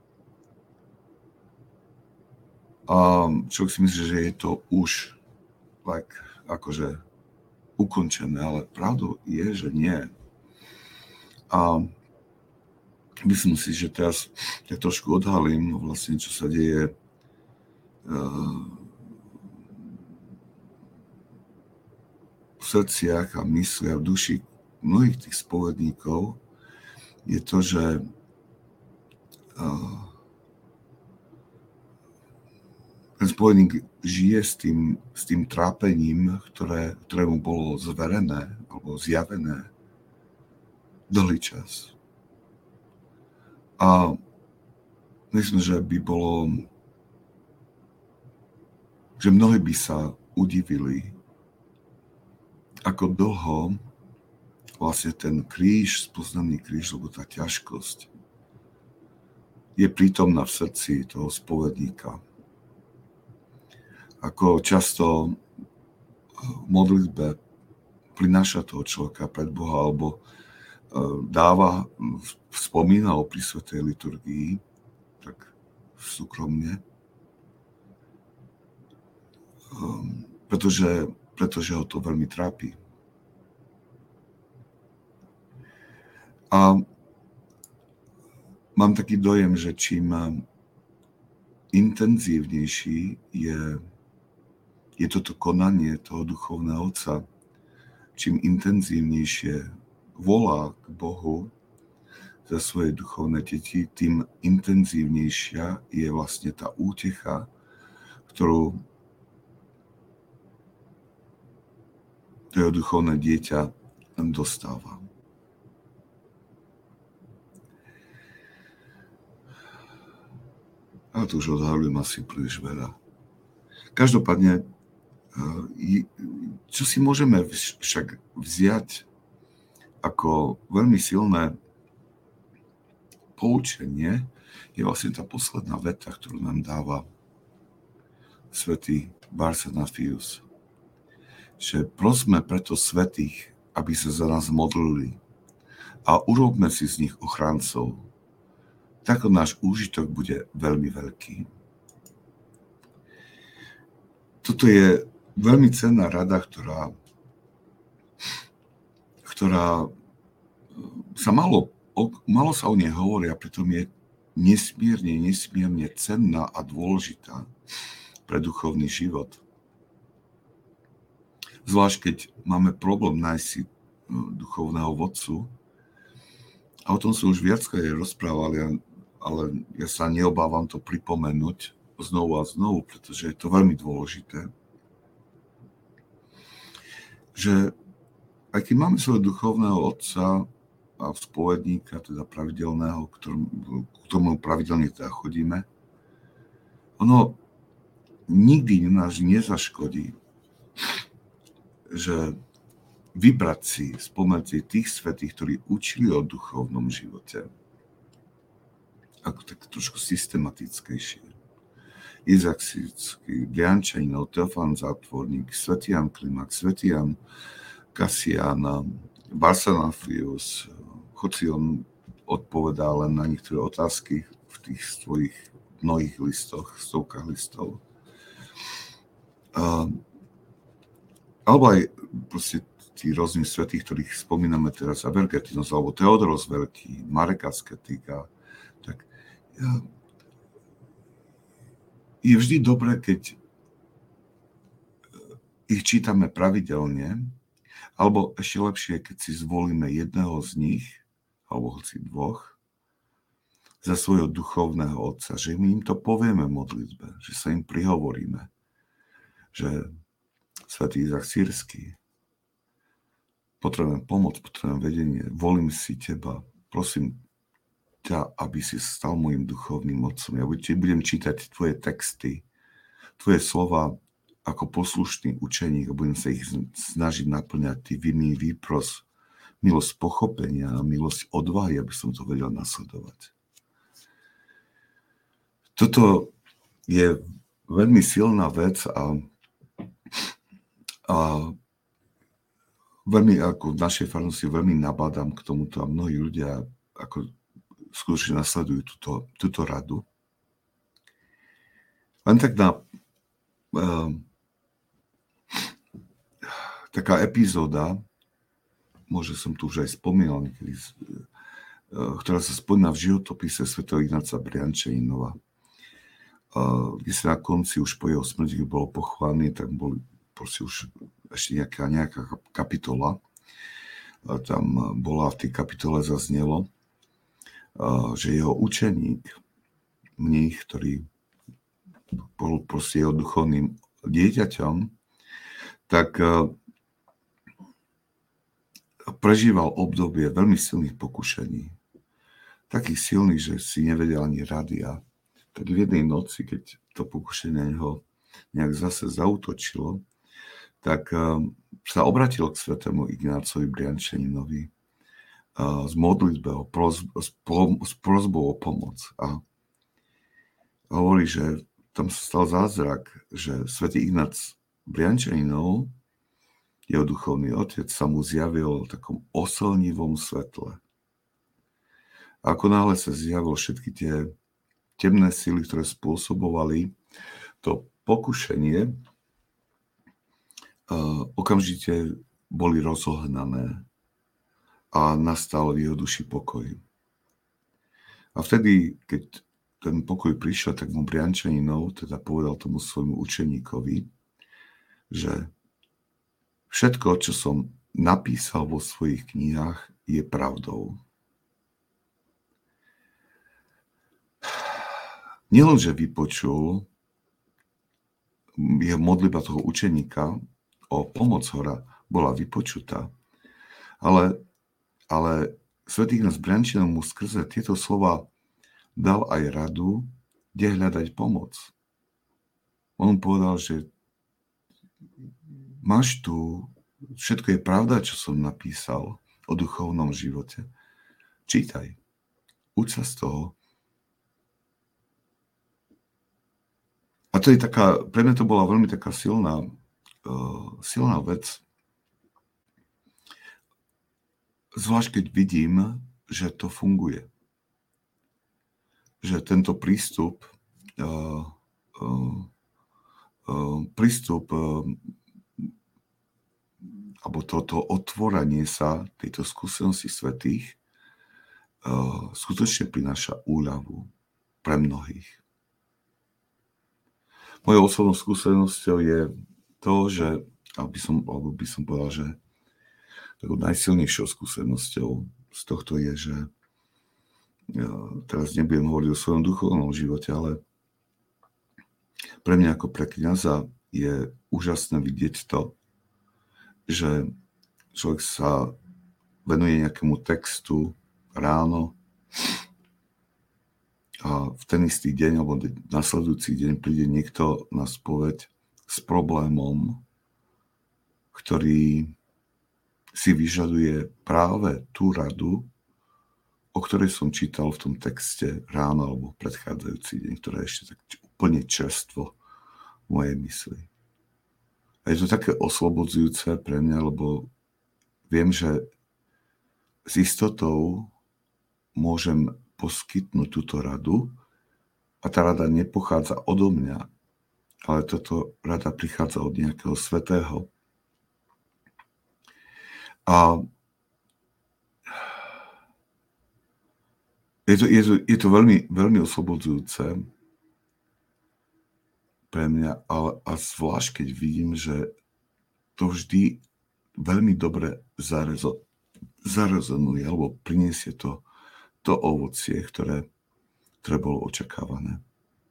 A človek si myslí, že je to už like, akože ukončené, ale pravdou je, že nie. A myslím si, že teraz ja trošku odhalím vlastne, čo sa deje uh, v srdciach a mysliach, v duši mnohých tých spovedníkov, je to, že uh, ten spovedník žije s tým, s tým trápením, ktoré, ktoré mu bolo zverené alebo zjavené dlhý čas. A myslím, že by bolo, že mnohí by sa udivili, ako dlho vlastne ten kríž, spoznaný kríž, lebo tá ťažkosť je prítomná v srdci toho spovedníka. Ako často v modlitbe prináša toho človeka pred Boha alebo dáva, spomína o pri svätej liturgii, tak súkromne, um, pretože, pretože ho to veľmi trápi. A mám taký dojem, že čím intenzívnejší je, je toto konanie toho duchovného otca, čím intenzívnejšie volá k Bohu za svoje duchovné deti, tým intenzívnejšia je vlastne tá útecha, ktorú to jeho duchovné dieťa dostáva. A to už odhalujem asi príliš veľa. Každopádne, čo si môžeme však vziať ako veľmi silné poučenie, je vlastne tá posledná veta, ktorú nám dáva svätý Barsanaphius. Že prosme preto svätých, aby sa za nás modlili a urobme si z nich ochrancov. Tak náš úžitok bude veľmi veľký. Toto je veľmi cenná rada, ktorá, ktorá sa malo, malo sa o nej hovorí a pritom je nesmierne, nesmierne cenná a dôležitá pre duchovný život. Zvlášť, keď máme problém nájsť si duchovného vodcu. A o tom sme už viackrát rozprávali, ale ja sa neobávam to pripomenúť znovu a znovu, pretože je to veľmi dôležité. Že aj keď máme svojho duchovného otca a spovedníka, teda pravidelného, k tomu pravidelne teda chodíme, ono nikdy nás nezaškodí, že vybrať si spomedzi tých svätých, ktorí učili o duchovnom živote, ako tak trošku systematickejšie. Izak Sýrsky, Briančaninov, Teofán Zátvorník, svätý Ján Klimak, svätý Ján Kasián, Barsanaphius, hoci on odpovedá len na niektoré otázky v tých svojich mnohých listoch, stovkách listov. Uh, alebo aj proste tí rôzni svätí, ktorých spomíname teraz, Avergetinos, alebo Teodoros Veľký, Marek Asketika, tak ja, je vždy dobré, keď ich čítame pravidelne, alebo ešte lepšie, keď si zvolíme jedného z nich, alebo hoci dvoch, za svojho duchovného otca, že my im to povieme v modlitbe, že sa im prihovoríme, že svätý Izak Sýrsky, potrebujem pomoc, potrebujem vedenie, volím si teba, prosím ťa, aby si stal môjim duchovným otcom. Ja budem čítať tvoje texty, tvoje slova ako poslušný učeník a budem sa ich snažiť naplňať. Ty vy mi vypros milosť pochopenia a milosť odvahy, aby som to vedel nasledovať. Toto je veľmi silná vec a, a veľmi, ako v našej farnosti, veľmi nabádam k tomuto a mnohí ľudia ako skutočne nasledujú túto, túto radu. Len tak na uh, taká epizóda, môže som tu už aj spomínal niekedy, uh, ktorá sa spomína v životopise svätého Ignáca Briančaninova. Uh, kde sa na konci už po jeho smrti bolo pochválený, tak boli proste už ešte nejaká, nejaká kapitola. Uh, tam bola, v tej kapitole zaznelo, že jeho učeník, mních, ktorý bol proste jeho duchovným dieťaťom, tak prežíval obdobie veľmi silných pokušení. Takých silných, že si nevedel ani rady. A tak v jednej noci, keď to pokušenie ho nejak zase zaútočilo, tak sa obratil k svätému Ignácovi Briančaninovi z modlitbou, s prosbou o pomoc. A hovorí, že tam sa stal zázrak, že svätý Ignác Briančaninov, jeho duchovný otec, sa mu zjavil v takom oslnivom svetle. A ako náhle sa zjavil všetky tie temné sily, ktoré spôsobovali to pokušenie, okamžite boli rozohnané a nastal v jeho duši pokoj. A vtedy, keď ten pokoj prišiel, tak mu Briančaninov teda povedal tomu svojmu učeníkovi, že všetko, čo som napísal vo svojich knihách, je pravdou. Nielenže vypočul jeho modlitba toho učeníka o pomoc hora bola vypočutá, ale, ale svätý Ignác Briančanov mu skrze tieto slova dal aj radu, kde hľadať pomoc. On povedal, že máš tu, všetko je pravda, čo som napísal o duchovnom živote. Čítaj, uč sa z toho. A to je taká, pre mňa to bola veľmi taká silná, uh, silná vec. Zvlášť keď vidím, že to funguje. Že tento prístup, uh, uh, uh, prístup uh, alebo toto otvorenie sa tejto skúsenosti svätých uh, skutočne prináša úľavu pre mnohých. Mojou osobnou skúsenosťou je to, že, aby som, alebo by som povedal, že takou najsilnejšou skúsenosťou z tohto je, že ja teraz nebudem hovoriť o svojom duchovnom živote, ale pre mňa ako pre kňaza je úžasné vidieť to, že človek sa venuje nejakému textu ráno a v ten istý deň alebo nasledujúci deň príde niekto na spoveď s problémom, ktorý si vyžaduje práve tú radu, o ktorej som čítal v tom texte ráno alebo predchádzajúci deň, ktoré je ešte tak úplne čerstvo v mojej mysli. A je to také oslobodzujúce pre mňa, lebo viem, že s istotou môžem poskytnúť túto radu a tá rada nepochádza odo mňa, ale táto rada prichádza od nejakého svätého. A je to, je to, je to veľmi, veľmi oslobodzujúce pre mňa, ale a zvlášť keď vidím, že to vždy veľmi dobre zarezo, zarezonuje alebo priniesie to to ovocie, ktoré, ktoré bolo očakávané.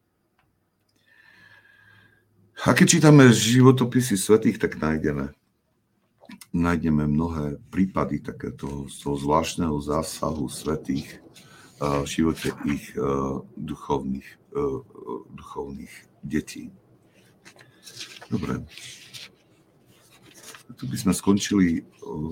A keď čítame životopisy svätých, tak nájdeme, nájdeme mnohé prípady takéto toho zvláštneho zásahu svätých v živote ich duchovných, duchovných detí. Dobre. Tu by sme skončili.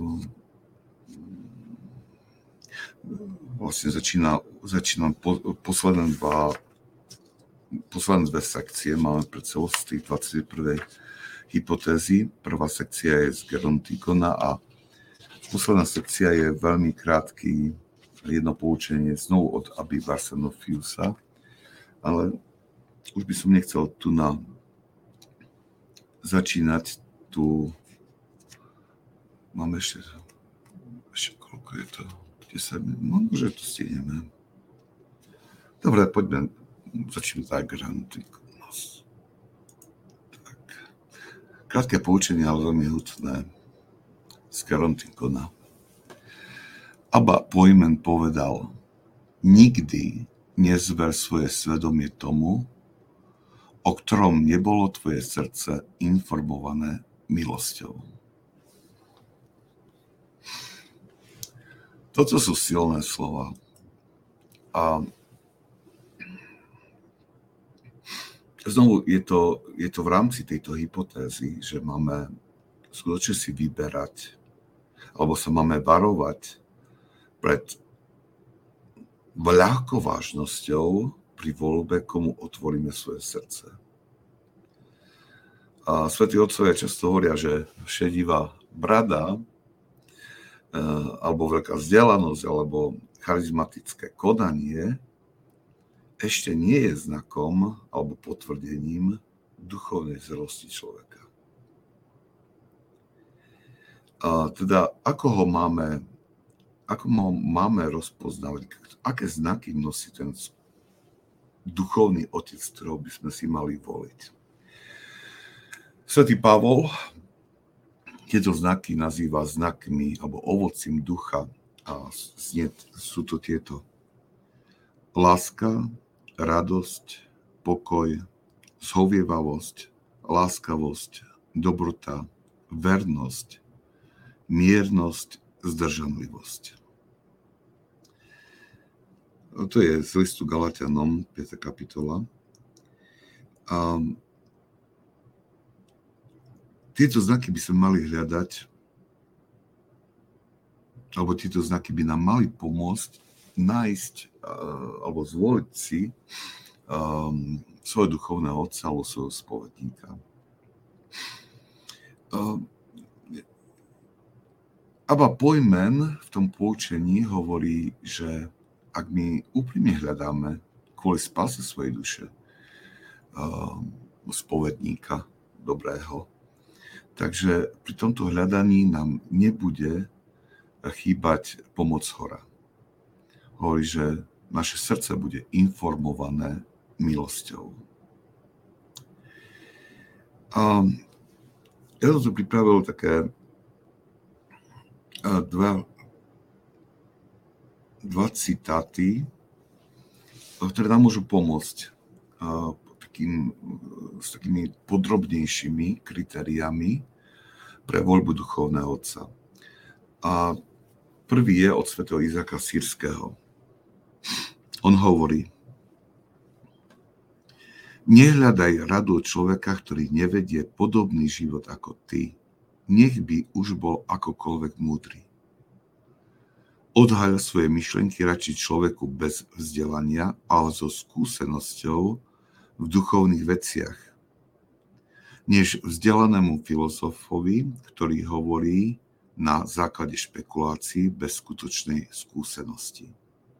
Vlastne začína, začínam po, posledné dva posledné dve sekcie máme pred sebou z tých dvadsiatej prvej hypotézy. Prvá sekcia je z Gerontikona a posledná sekcia je veľmi krátky jedno poučenie znovu od Abby Varsenofiusa, ale už by som nechcel tu na začínať tu. Máme ešte, ešte koľko je to? desať minút, no, že to stihneme. Dobre, poďme, začneme tak Gerontikos. Tak. Krátke poučenie, ale veľmi hutné z Gerontikona. Abba Pojmen povedal, nikdy nezver svoje svedomie tomu, o ktorom nebolo tvoje srdce informované milosťou. Toto sú silné slova. A znovu je to, je to v rámci tejto hypotézy, že máme skutočne si vyberať, alebo sa máme varovať pred ľahkovážnosťou pri voľbe, komu otvoríme svoje srdce. A svätí otcovia často hovoria, že šedivá brada alebo veľká vzdialenosť, alebo charizmatické konanie ešte nie je znakom alebo potvrdením duchovnej zrelosti človeka. A teda ako ho máme, ako máme rozpoznávať, aké znaky nosí ten duchovný otec, ktorého by sme si mali voliť. Svätý Pavol tieto znaky nazýva znakmi alebo ovocím ducha a znie, sú to tieto: láska, radosť, pokoj, zhovievavosť, láskavosť, dobrota, vernosť, miernosť, zdržanlivosť. To je z listu Galatianom, piata kapitola. A tieto znaky by sme mali hľadať, alebo tieto znaky by nám mali pomôcť nájsť alebo zvoliť si um, svojho duchovného otca alebo svojho spovedníka. Um, Abba Pojmen v tom poučení hovorí, že ak my úprimne hľadáme kvôli spáse svojej duše um, spovedníka dobrého, takže pri tomto hľadaní nám nebude chýbať pomoc hora. Hovorí, že naše srdce bude informované milosťou. A ja som tu pripravil také dva, dva citáty, ktoré nám môžu pomôcť takým, s takými podrobnejšími kritériami pre voľbu duchovného otca. A prvý je od svätého Izáka Sýrskeho. On hovorí: nehľadaj radu od človeka, ktorý nevedie podobný život ako ty. Nech by už bol akokoľvek múdry. Odhaľ svoje myšlienky radšej človeku bez vzdelania, ale so skúsenosťou v duchovných veciach, než vzdelanému filozofovi, ktorý hovorí na základe špekulácií bez skutočnej skúsenosti.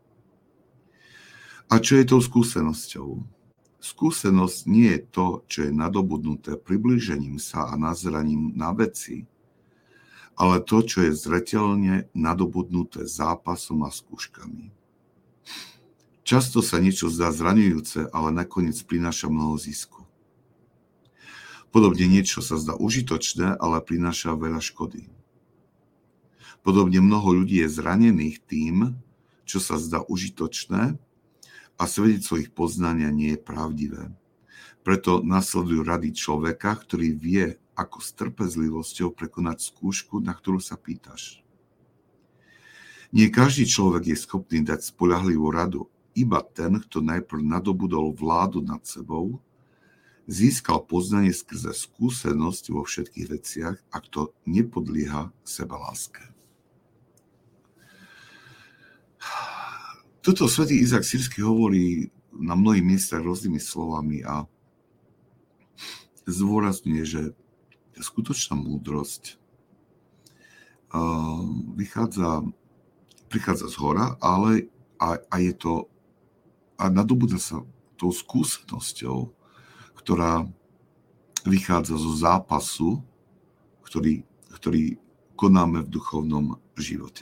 A čo je tou skúsenosťou? Skúsenosť nie je to, čo je nadobudnuté priblížením sa a nazeraním na veci, ale to, čo je zreteľne nadobudnuté zápasom a skúškami. Často sa niečo zdá zraňujúce, ale nakoniec prináša mnoho zisku. Podobne niečo sa zdá užitočné, ale prináša veľa škody. Podobne mnoho ľudí je zranených tým, čo sa zdá užitočné, a svedectvo ich poznania nie je pravdivé. Preto nasledujú rady človeka, ktorý vie, ako s trpezlivosťou prekonať skúšku, na ktorú sa pýtaš. Nie každý človek je schopný dať spoľahlivú radu, iba ten, kto najprv nadobudol vládu nad sebou, získal poznanie skrze skúsenosť vo všetkých veciach a kto nepodlieha sebaláske. Toto svätý Izák Sýrsky hovorí na mnohých miestach rôznymi slovami a zdôrazňuje, že skutočná múdrosť vychádza, prichádza z hora, ale a, a je to a nadobúda sa tou skúsenosťou, ktorá vychádza zo zápasu, ktorý, ktorý konáme v duchovnom živote.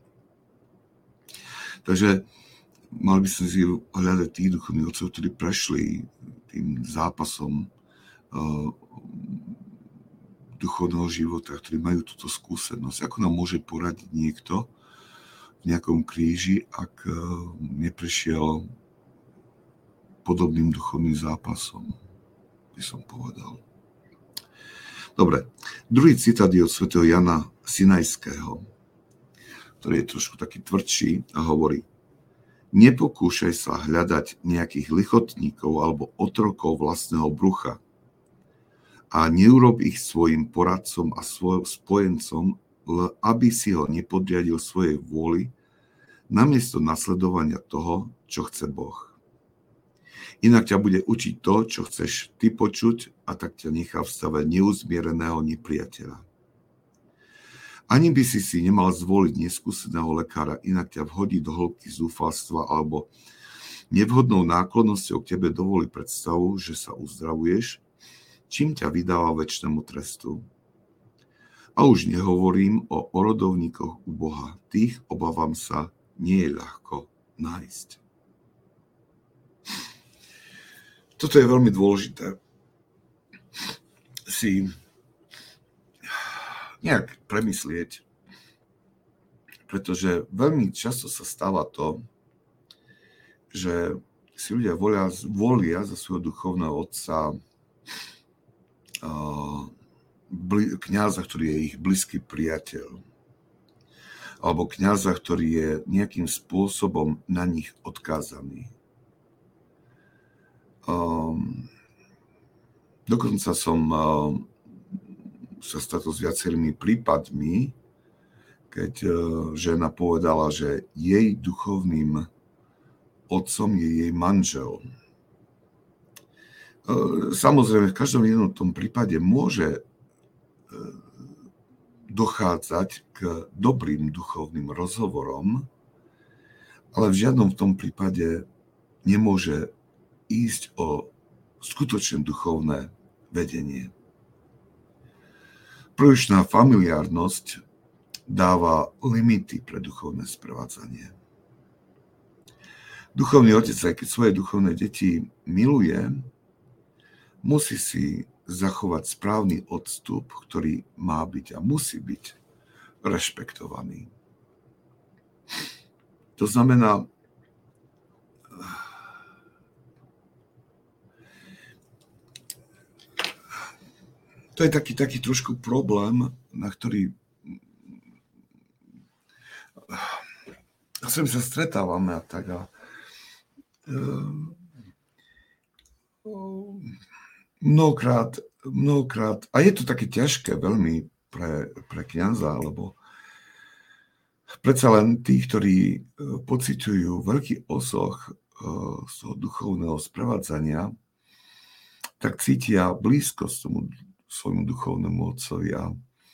Takže mali by sme si hľadať tých duchovných otcov, ktorí prešli tým zápasom uh, duchovného života, ktorí majú túto skúsenosť. Ako nám môže poradiť niekto v nejakom kríži, ak uh, neprešiel podobným duchovným zápasom, by som povedal. Dobre, druhý citát je od svätého Jana Sinajského, ktorý je trošku taký tvrdší a hovorí: nepokúšaj sa hľadať nejakých lichotníkov alebo otrokov vlastného brucha a neurob ich svojim poradcom a svojim spojencom, aby si ho nepodriadil svojej vôli, namiesto nasledovania toho, čo chce Boh. Inak ťa bude učiť to, čo chceš ty počuť, a tak ťa nechá v stave neuzmiereného nepriateľa. Ani by si si nemal zvoliť neskúseného lekára, inak ťa vhodí do hĺbky zúfalstva alebo nevhodnou náklonnosťou k tebe dovolí predstavu, že sa uzdravuješ, čím ťa vydáva večnému trestu. A už nehovorím o orodovníkoch u Boha. Tých, obávam sa, nie je ľahko nájsť. Toto je veľmi dôležité si nejak premyslieť, pretože veľmi často sa stáva to, že si ľudia volia, volia za svojho duchovného otca kňaza, ktorý je ich blízky priateľ, alebo kňaza, ktorý je nejakým spôsobom na nich odkázaný. Um, dokonca som uh, sa stretol s viacerými prípadmi, keď uh, žena povedala, že jej duchovným otcom je jej manžel. Uh, samozrejme, v každom jednom tom prípade môže uh, dochádzať k dobrým duchovným rozhovorom, ale v žiadnom v tom prípade nemôže ísť o skutočné duchovné vedenie. Prílišná familiárnosť dáva limity pre duchovné sprevádzanie. Duchovný otec, aj keď svoje duchovné deti miluje, musí si zachovať správny odstup, ktorý má byť a musí byť rešpektovaný. To znamená, to je taký, taký trošku problém, na ktorý sem sa stretávame a tak. A, mnohokrát, mnohokrát, a je to také ťažké veľmi pre, pre kňaza, lebo predsa len tí, ktorí pociťujú veľký osoch z toho duchovného sprevádzania, tak cítia blízkosť tomu svojmu duchovnému otcovi a,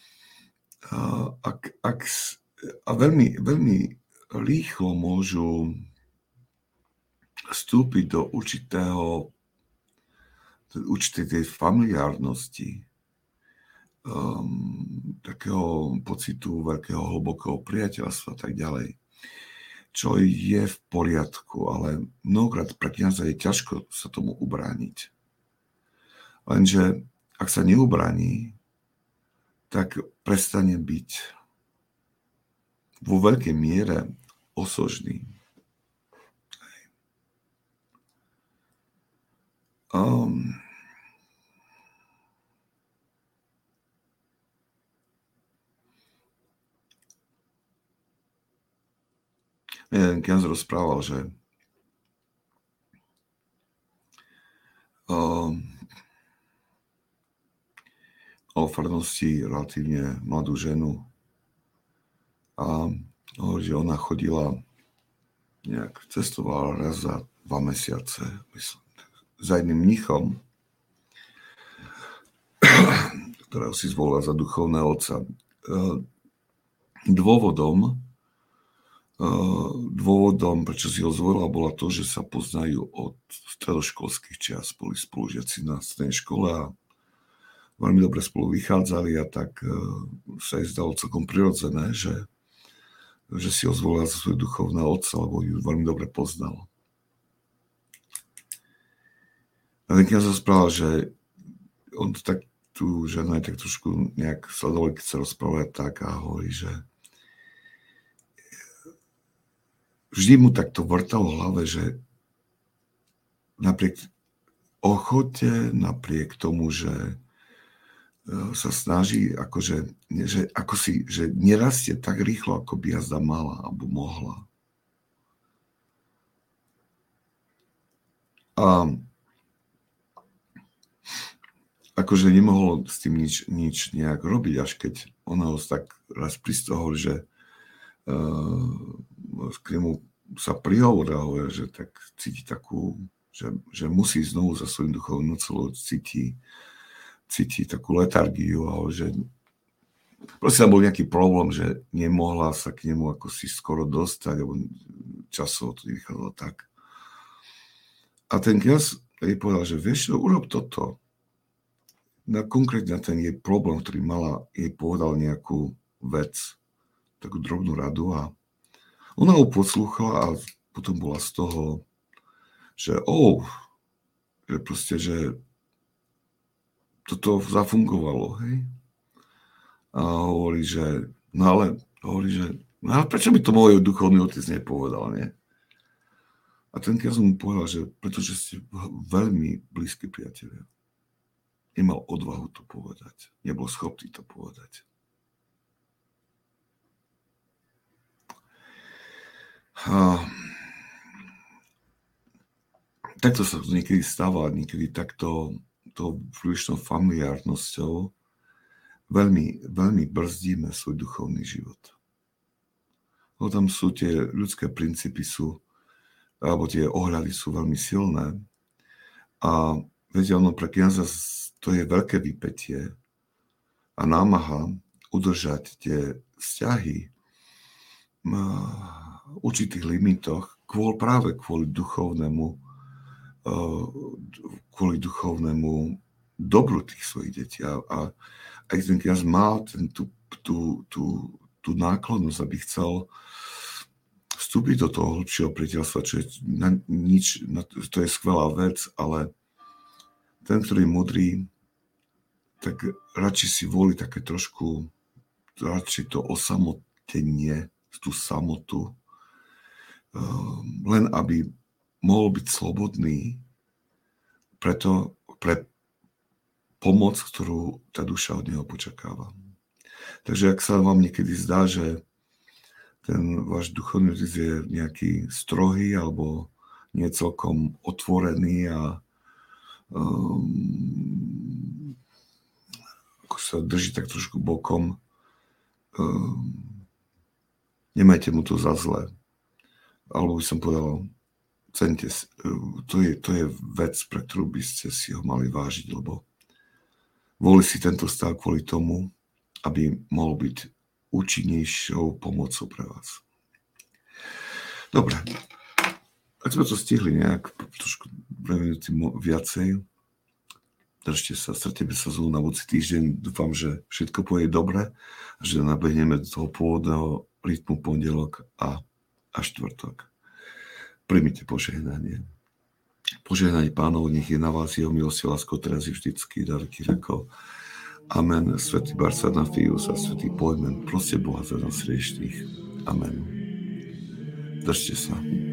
ak, ak, a veľmi, veľmi rýchlo môžu vstúpiť do určitého do určitej tej familiárnosti, um, takého pocitu veľkého hlbokého priateľstva a tak ďalej, čo je v poriadku, ale mnohokrát pre kňaza je ťažko sa tomu ubrániť. Lenže ak sa neubraní, tak prestane byť vo veľkej miere osožný. Um, jeden kňaz rozprával, že um, o farnosti relatívne mladú ženu a hovorí, že ona chodila nejak, cestovala raz za dva mesiace, myslím, za jedným mnichom, ktorého si zvolila za duchovného otca. Dôvodom, dôvodom, prečo si ho zvolila, bola to, že sa poznajú od stredoškolských čias, boli spolužiaci na strednej škole a veľmi dobre spolu vychádzali a tak sa jej zdalo celkom prirodzené, že, že si ho zvolila za svojho duchovného otca, lebo ju veľmi dobre poznal. A ten kňaz rozprával, že on to tak, tú ženu aj tak trošku nejak sledoval, keď sa rozprával tak a hovorí, že vždy mu takto vrtalo v hlave, že napriek ochote, napriek tomu, že sa snaží, akože, že, ako si, že nerastie tak rýchlo, ako by jazda mala, alebo mohla. A akože nemohol s tým nič, nič nejak robiť, až keď ona ho tak raz pristohol, že uh, k nemu sa prihovoril, že tak cíti takú, že, že musí znovu za svojím duchovným celou cíti cíti takú letargiu, ale že proste bol nejaký problém, že nemohla sa k nemu ako si skoro dostať, alebo časovo to vychádzalo tak. A ten kňaz jej povedal, že vieš čo, urob toto. na konkrétne ten jej problém, ktorý mala, jej povedal nejakú vec, takú drobnú radu a ona ho poslúchala a potom bola z toho, že oh, že proste, že toto zafungovalo, hej. A hovorí, že no ale, hovorí, že no ale prečo by to môj duchovný otec nepovedal, nie? A ten kňaz mu povedal, že pretože ste veľmi blízki priatelia. Nemal odvahu to povedať. Nebol schopný to povedať. A takto sa to niekedy stáva, niekedy takto tou prílišnou familiárnosťou veľmi, veľmi brzdíme svoj duchovný život. No tam sú tie ľudské princípy sú, alebo tie ohľady sú veľmi silné a viete, ono pre kňaza to je veľké vypätie a námaha udržať tie vzťahy v určitých limitoch kvôli, práve kvôli duchovnému kvôli duchovnému dobru tých svojich detí. A, a aj ten kňaz mal ten, tú, tú, tú, tú náklonnosť, aby chcel vstúpiť do toho hlbšieho priateľstva, čo je na, nič, na, to je skvelá vec, ale ten, ktorý je mudrý, tak radšej si volí také trošku, radšej to osamotenie, tú samotu, len aby mohol byť slobodný preto, pre pomoc, ktorú tá duša od neho počakáva. Takže ak sa vám niekedy zdá, že ten váš duchovný otec je nejaký strohý alebo nie celkom otvorený a um, ako sa drží tak trošku bokom, um, nemajte mu to za zlé. Alebo by som povedal, cente, to je, to je vec, pre ktorú by ste si ho mali vážiť, lebo volí si tento stav kvôli tomu, aby mohol byť účinnejšou pomocou pre vás. Dobre, ak sme to stihli nejak trošku dve minúty viacej, držte sa, stretneme sa znovu na budúci týždeň. Dúfam, že všetko pôjde dobre a že nabehneme do toho pôvodného rytmu pondelok a, a štvrtok. Príjmite požehnanie. Požehnanie Pánov, nech je na vás jeho milosť a lásko teraz i vždycky, dárky reko. Amen. Svätý Barsanafíus a svätý Pojmen, proste Boha za nás hriešných. Amen. Držte sa.